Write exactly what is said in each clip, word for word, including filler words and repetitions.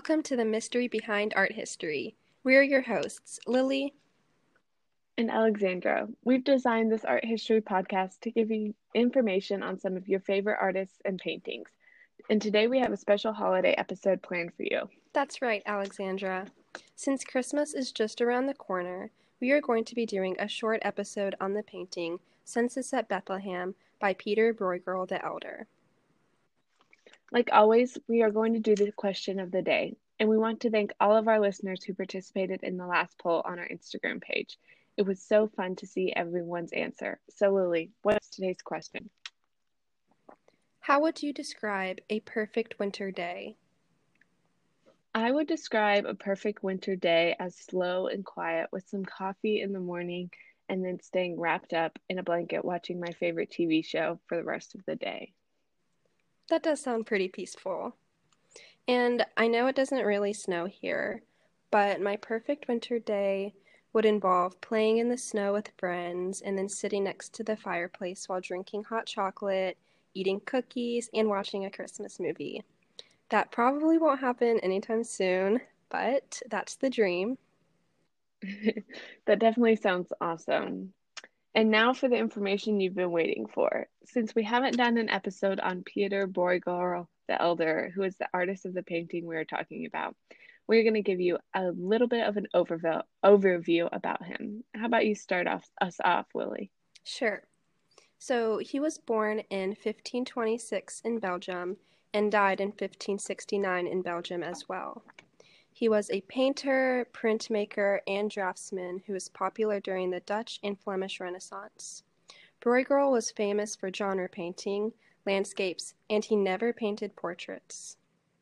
Welcome to the mystery behind art history. We're your hosts, Lily and Alexandra. We've designed this art history podcast to give you information on some of your favorite artists and paintings. And today we have a special holiday episode planned for you. That's right, Alexandra. Since Christmas is just around the corner, we are going to be doing a short episode on the painting Census at Bethlehem by Peter Bruegel the Elder. Like always, we are going to do the question of the day, and we want to thank all of our listeners who participated in the last poll on our Instagram page. It was so fun to see everyone's answer. So, Lily, what's today's question? How would you describe a perfect winter day? I would describe a perfect winter day as slow and quiet with some coffee in the morning and then staying wrapped up in a blanket watching my favorite T V show for the rest of the day. That does sound pretty peaceful. And I know it doesn't really snow here, but my perfect winter day would involve playing in the snow with friends and then sitting next to the fireplace while drinking hot chocolate, eating cookies, and watching a Christmas movie. That probably won't happen anytime soon, but that's the dream. That definitely sounds awesome. And now for the information you've been waiting for. Since we haven't done an episode on Peter Bruegel the Elder, who is the artist of the painting we are talking about, we're going to give you a little bit of an overview overview about him. How about you start off us off, Lily? Sure. So he was born in fifteen twenty-six in Belgium and died in fifteen sixty-nine in Belgium as well. He was a painter, printmaker, and draftsman who was popular during the Dutch and Flemish Renaissance. Bruegel was famous for genre painting, landscapes, and he never painted portraits.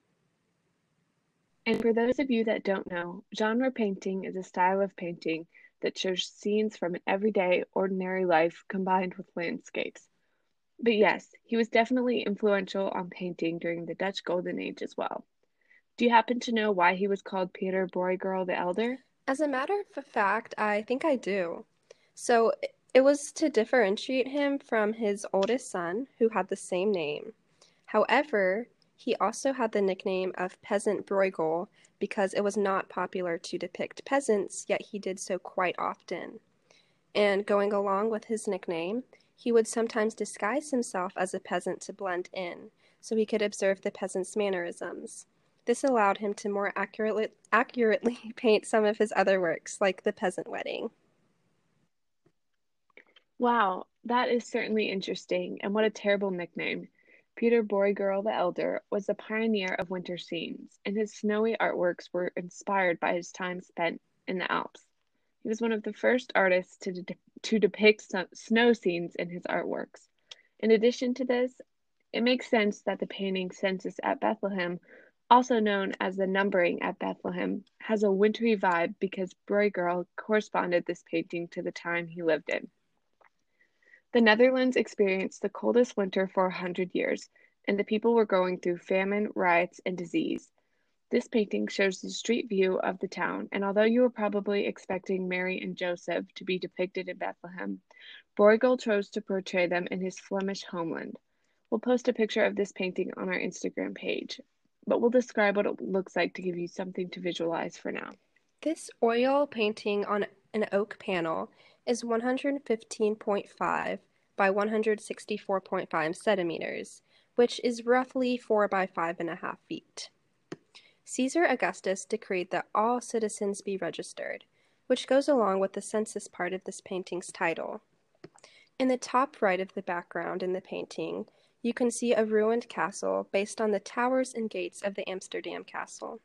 And for those of you that don't know, genre painting is a style of painting that shows scenes from an everyday, ordinary life combined with landscapes. But yes, he was definitely influential on painting during the Dutch Golden Age as well. Do you happen to know why he was called Peter Bruegel the Elder? As a matter of fact, I think I do. So it was to differentiate him from his oldest son, who had the same name. However, he also had the nickname of Peasant Bruegel because it was not popular to depict peasants, yet he did so quite often. And going along with his nickname, he would sometimes disguise himself as a peasant to blend in, so he could observe the peasants' mannerisms. This allowed him to more accurately, accurately paint some of his other works, like The Peasant Wedding. Wow, that is certainly interesting, and what a terrible nickname. Peter Bruegel the Elder was a pioneer of winter scenes, and his snowy artworks were inspired by his time spent in the Alps. He was one of the first artists to, de- to depict so- snow scenes in his artworks. In addition to this, it makes sense that the painting Census at Bethlehem, also known as the Numbering at Bethlehem, has a wintry vibe because Bruegel corresponded this painting to the time he lived in. The Netherlands experienced the coldest winter for a hundred years, and the people were going through famine, riots, and disease. This painting shows the street view of the town, and although you were probably expecting Mary and Joseph to be depicted in Bethlehem, Bruegel chose to portray them in his Flemish homeland. We'll post a picture of this painting on our Instagram page, but we'll describe what it looks like to give you something to visualize for now. This oil painting on an oak panel is one hundred fifteen point five by one hundred sixty-four point five centimeters, which is roughly four by five and a half feet. Caesar Augustus decreed that all citizens be registered, which goes along with the census part of this painting's title. In the top right of the background in the painting, you can see a ruined castle based on the towers and gates of the Amsterdam Castle.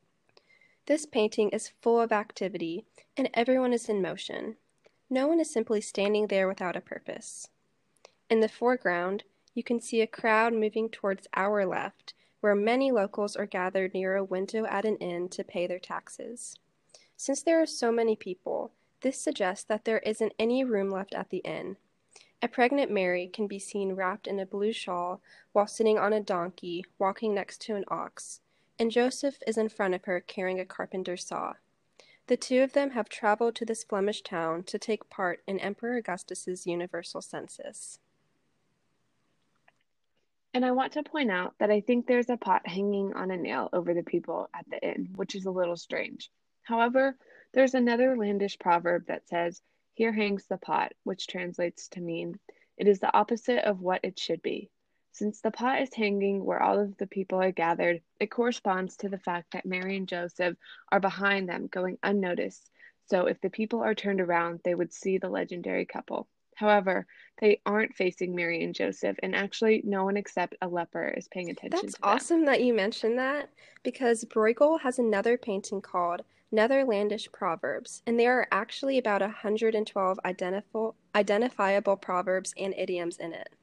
This painting is full of activity, and everyone is in motion. No one is simply standing there without a purpose. In the foreground, you can see a crowd moving towards our left, where many locals are gathered near a window at an inn to pay their taxes. Since there are so many people, this suggests that there isn't any room left at the inn. A pregnant Mary can be seen wrapped in a blue shawl while sitting on a donkey, walking next to an ox, and Joseph is in front of her carrying a carpenter's saw. The two of them have traveled to this Flemish town to take part in Emperor Augustus's universal census. And I want to point out that I think there's a pot hanging on a nail over the people at the inn, which is a little strange. However, there's another Landish proverb that says, "Here hangs the pot," which translates to mean, "It is the opposite of what it should be." Since the pot is hanging where all of the people are gathered, it corresponds to the fact that Mary and Joseph are behind them, going unnoticed. So if the people are turned around, they would see the legendary couple. However, they aren't facing Mary and Joseph, and actually, no one except a leper is paying attention That's to them. awesome that you mentioned that because Bruegel has another painting called Netherlandish Proverbs, and there are actually about one hundred twelve identif- identifiable proverbs and idioms in it.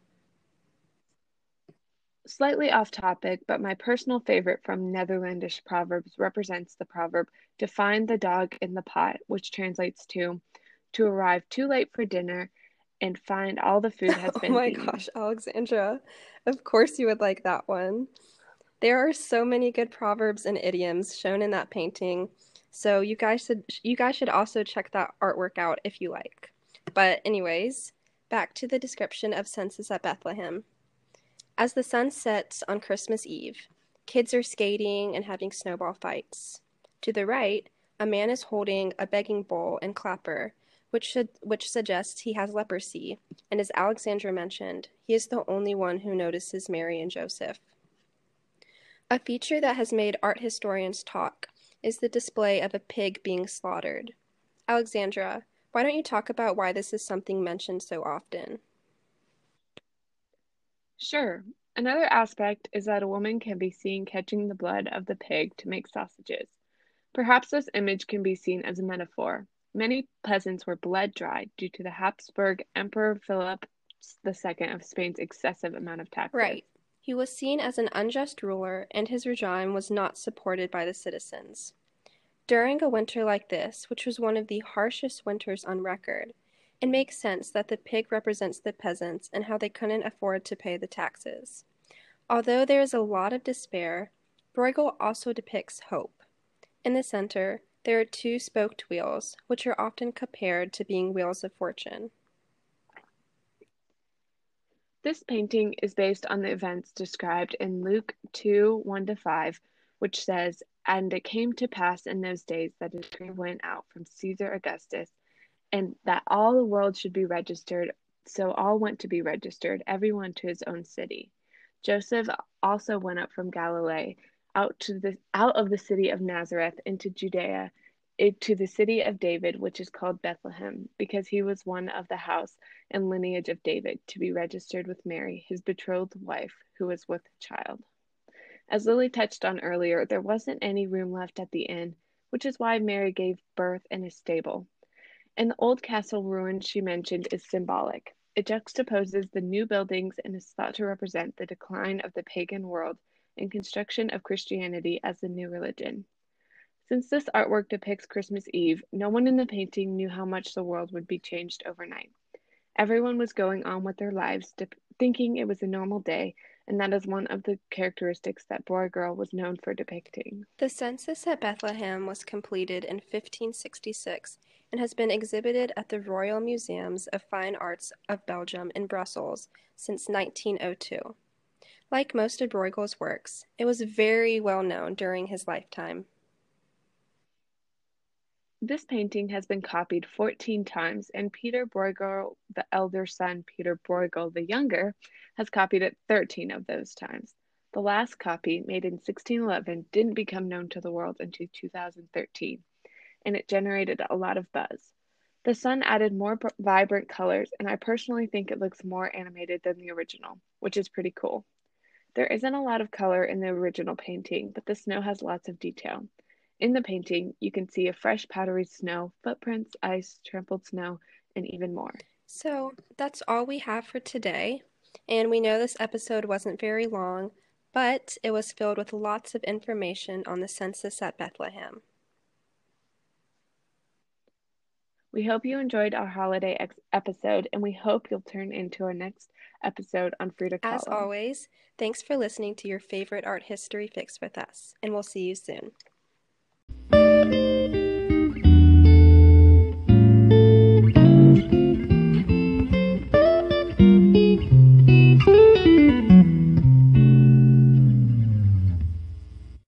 Slightly off topic, but my personal favorite from Netherlandish Proverbs represents the proverb to find the dog in the pot, which translates to to arrive too late for dinner and find all the food has Oh been my eaten. gosh, Alexandra. Of course you would like that one. There are so many good proverbs and idioms shown in that painting, so you guys should you guys should also check that artwork out if you like. But anyways, back to the description of census at Bethlehem. As the sun sets on Christmas Eve, kids are skating and having snowball fights. To the right, a man is holding a begging bowl and clapper, which should which suggests he has leprosy, and as Alexandra mentioned, he is the only one who notices Mary and Joseph. A feature that has made art historians talk is the display of a pig being slaughtered. Alexandra, why don't you talk about why this is something mentioned so often? Sure. Another aspect is that a woman can be seen catching the blood of the pig to make sausages. Perhaps this image can be seen as a metaphor. Many peasants were bled dry due to the Habsburg Emperor Philip the Second of Spain's excessive amount of taxes. Right. He was seen as an unjust ruler, and his regime was not supported by the citizens. During a winter like this, which was one of the harshest winters on record, it makes sense that the pig represents the peasants and how they couldn't afford to pay the taxes. Although there is a lot of despair, Bruegel also depicts hope. In the center, there are two spoked wheels, which are often compared to being wheels of fortune. This painting is based on the events described in Luke two one to five, which says, "And it came to pass in those days that a decree went out from Caesar Augustus, and that all the world should be registered. So all went to be registered, everyone to his own city. Joseph also went up from Galilee, out to the out of the city of Nazareth into Judea, it, to the city of David, which is called Bethlehem, because he was one of the house and lineage of David, to be registered with Mary, his betrothed wife, who was with child." As Lily touched on earlier, there wasn't any room left at the inn, which is why Mary gave birth in a stable. And the old castle ruin she mentioned is symbolic. It juxtaposes the new buildings and is thought to represent the decline of the pagan world and construction of Christianity as the new religion. Since this artwork depicts Christmas Eve, no one in the painting knew how much the world would be changed overnight. Everyone was going on with their lives, dip- thinking it was a normal day, and that is one of the characteristics that Bruegel was known for depicting. The census at Bethlehem was completed in fifteen sixty-six and has been exhibited at the Royal Museums of Fine Arts of Belgium in Brussels since nineteen oh two. Like most of Bruegel's works, it was very well known during his lifetime. This painting has been copied fourteen times, and Peter Bruegel, the elder son, Peter Bruegel the younger, has copied it thirteen of those times. The last copy, made in sixteen eleven, didn't become known to the world until two thousand thirteen, and it generated a lot of buzz. The sun added more br- vibrant colors, and I personally think it looks more animated than the original, which is pretty cool. There isn't a lot of color in the original painting, but the snow has lots of detail. In the painting, you can see a fresh powdery snow, footprints, ice, trampled snow, and even more. So that's all we have for today. And we know this episode wasn't very long, but it was filled with lots of information on the census at Bethlehem. We hope you enjoyed our holiday ex- episode, and we hope you'll turn into our next episode on Frida As Kahlo. always, thanks for listening to your favorite art history fix with us, and we'll see you soon.